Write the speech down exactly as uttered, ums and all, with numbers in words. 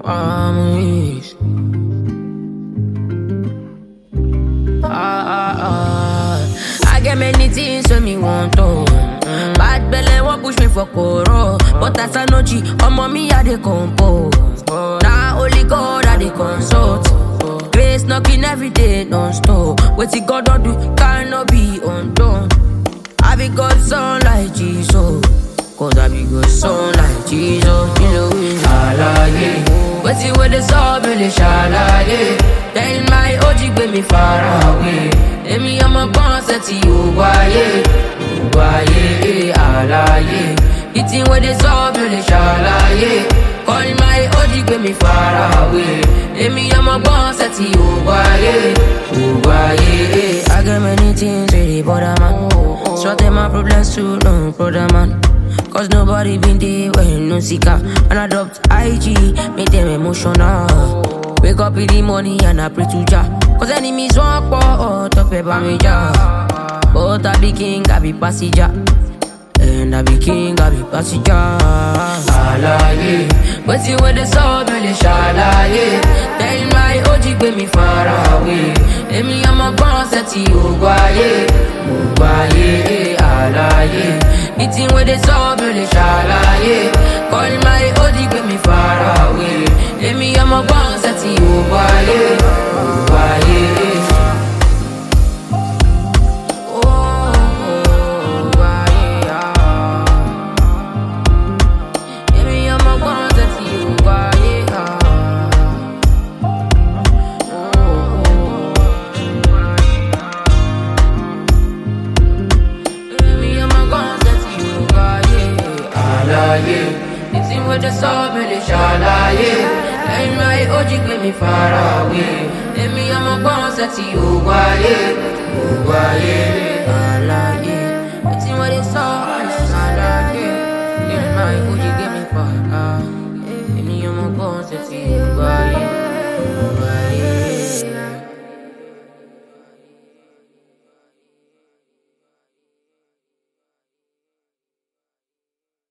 armies. Ah, ah, ah. I get many things when me want to. Mm. Bad belly won't push me for coro. But as I know G, on mommy I dey compose. Now only God I dey consult. Grace knocking every day non-stop. What you God don't do cannot be undone. I be God's son like Jesus. Cause I be God's son like Jesus. You know it. Alaye. But see where the soul really shalaye. Tell my O G get me far away. Let me I'm a concert to you. Waye. Waye. Alaye. Eating where the soul really shalaye. Call my O G get me far away. Let me I'm a concert to you. Waye. Waye. I got many things really bother man. Sort my problems to no brother man. Cause nobody been there when no seeker. And I dropped I G, make them emotional. Wake up in the morning and I pray to Jah. Cause enemies walk out up about me Jah. But I be king, I be passenger. And I be king, I be passenger. Alaye. But see where the soul really shalaye. Tell my O G get me far away. Let me I'm a concert to you. Waye. Waye. Alaye. Eating where the soul really shalaye. Call my O G get me far away. Let me I'm a concert to you. Waye. Waye. It's in with the soul, really shalaye. And my O G get me far away. Let me I'm a concert to you, waye.